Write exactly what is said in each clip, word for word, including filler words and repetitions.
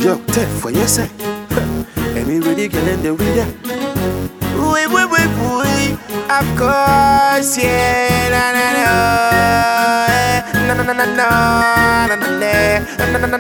Yo, Tef, what you say? Any ready girl in the reader? Wait, wait, wait, wait. Of course, yeah. Na na na. Na na na na na. Na na na na na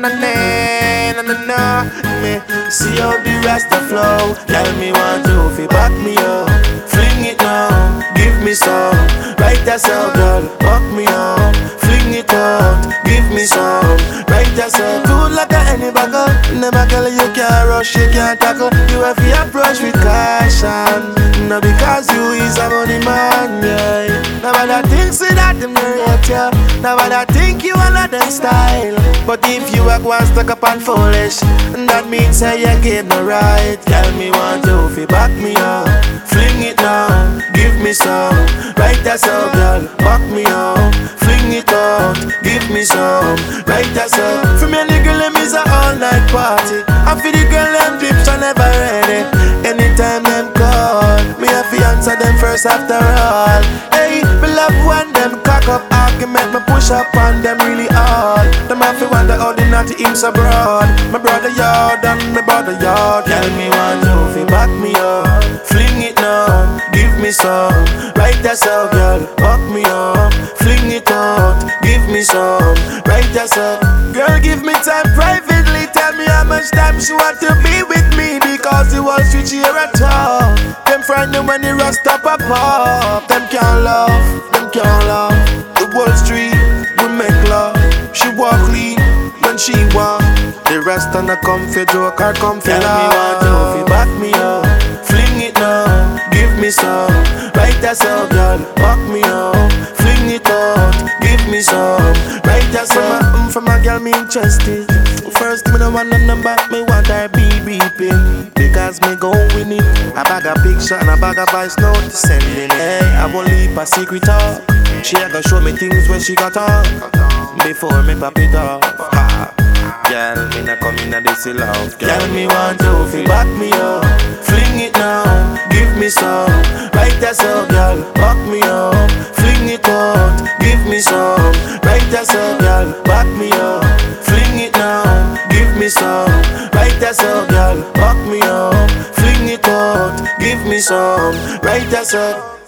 na na na. Me see how the rasta flow. Tell me want to fi back me up. Fling it now, give me some. Right that's how, girl, back me up. Fling it out, give me some. Right that's how, good like a any bagger. Never girl you can't rush, you can't tackle. You have to approach with caution. No because you is a money man, yeah. Nobody thinks that them rate ya. Nobody think you another style. But if you act one stuck up and foolish, that means say you give no right. Tell me want to fi back me up. Fling it now, give me some. Right that's how, girl, back me up. Fling it out, give me some. Right that's how. For me the girl them is a all night party. And for the girl them drips are never ready. Anytime them call, me have to answer them first after all. Hey, me love when them cock up argument, me push up on them really hard. Them have to wonder how the naughty imps abroad. My brother yard and my brother yard. Tell me one to fi back me up. Fling it now, give me some. Right that's how, girl, back me up. Fling it out, give me some. Right that's how, girl, give me time privately. Tell me how much time she want to be with me, because it was switch here at all. Them frightened when the rust up a pop. Them can't love, them can't love. The Wall Street, we make love. She walk clean when she walk. The rest on the comfy joke or comfy love. Tell me what to fi back me up. Fling it now, give me some. Right that's how, girl, back me up. Fling it out, give me some. Right that's how. I'm from a girl me interested. First me no want no number, me want her B B pin. Because me go win it. A bag of picture and a bag of voice note sending. Hey, I won't leave a secret talk. She a go show me things when she got on. Before me pop it off. Ha. Girl, me not come in a this love. Girl, me want to fi back me up. Fling it now, give me some. Right that's how, girl, back me up. Fling it out, give me some. Right that's how, girl, back me up. Fling it now, give me some. Right that's how, girl, back me up. Fling it out, give me some. Right that's how.